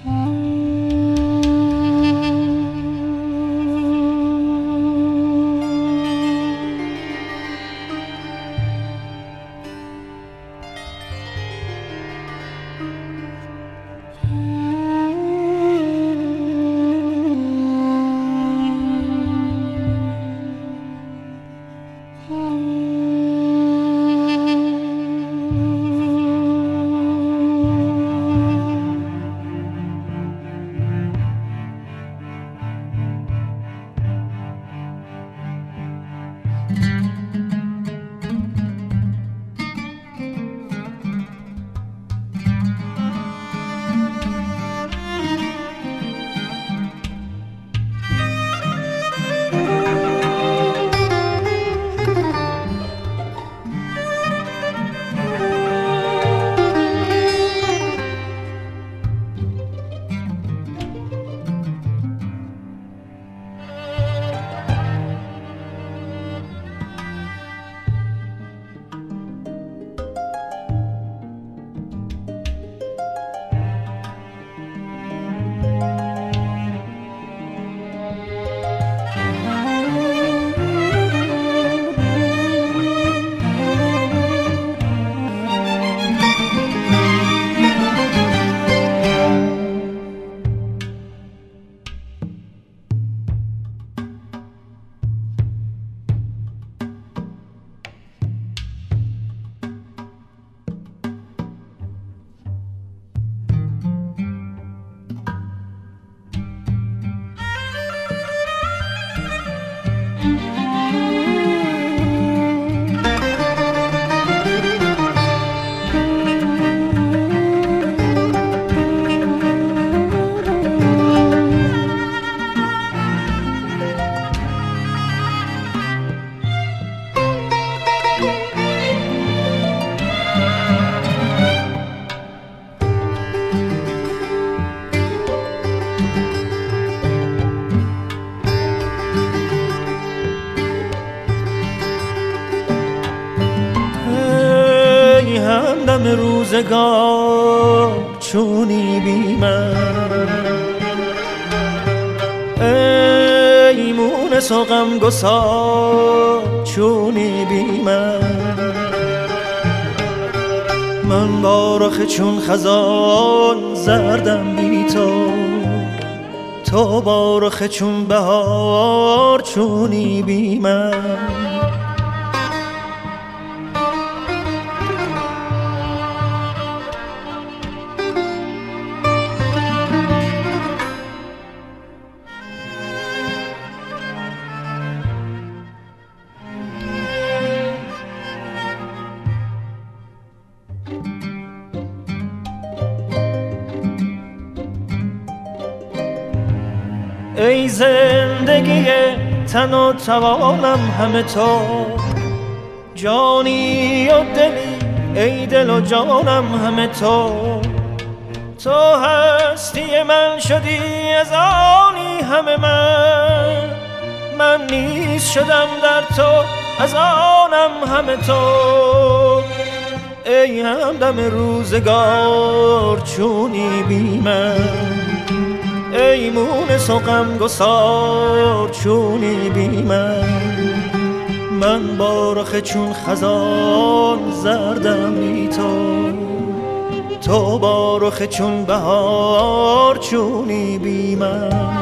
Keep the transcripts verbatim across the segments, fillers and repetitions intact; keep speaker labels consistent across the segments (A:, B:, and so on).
A: همدم روزگار چونی بی من، ای مونس و غمگسار چونی بی من. من با رخ چون خزان زردم بی تو، تو با رخ چون بهار چونی بی من. ای زندگی تن و توانم همه تو، جانی و دلی ای دل و جانم همه تو. تو هستی من شدی از آنی همه من، من نیز شدم در تو از آنم همه تو. ای همدم روزگار چونی بی من، ای مونس و غمگسار چونی بی من. من با رخ چون خزان زردم بی تو، تو با رخ چون بهار چونی بی من.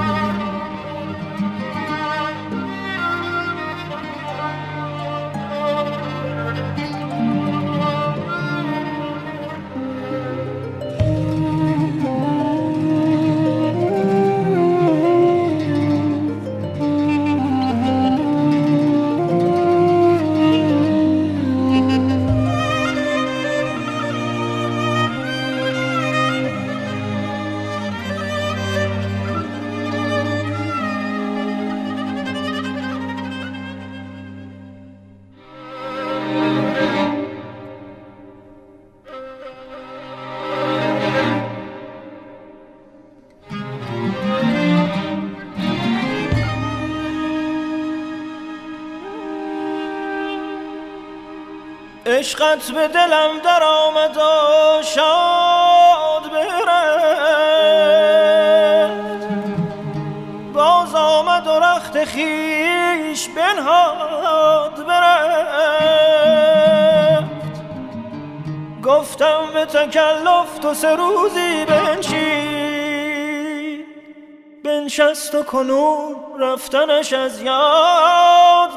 A: عشقت به دلم در آمد و شاد برم، نهاد برفت. گفتم به تکلف تو سه روزی بنشین، بنشست و کنون رفتنش از یاد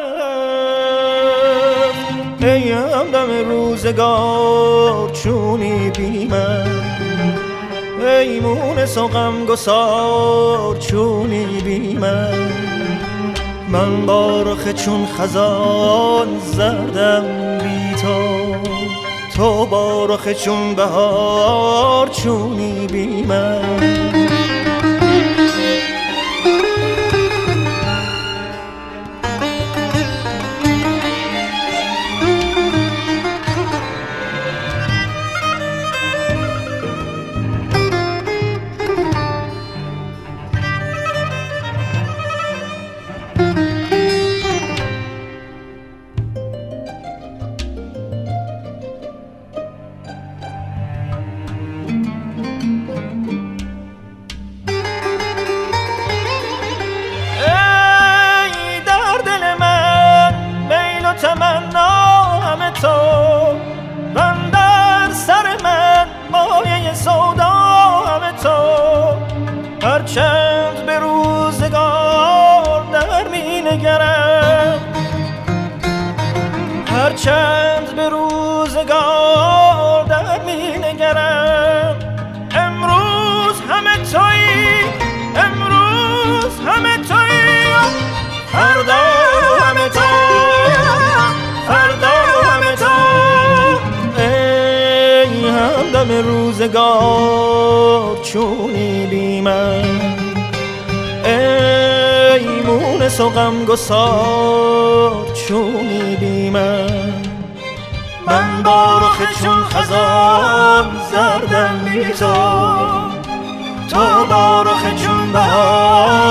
A: برفت. ای همدم روزگار چونی بی من، ای مونس و غمگسار چونی بی من. من با رخ چون خزان زردم بی تو، تو با رخ چون بهار چونی بی من. تمنا همه تو، بندر سر من مایه سودا همه تو. هرچند به روزگار در می نگرم، هرچند به روزگار در می نگرم. امروز همه تویی، امروز همه تویی، فردا همه تو، فردا همه تو. ای همدم روزگار چونی بی من، ای مونس و غمگسار چونی بی من. من با رخ چون خزان زردم بی تو، تو با رخ چون بهار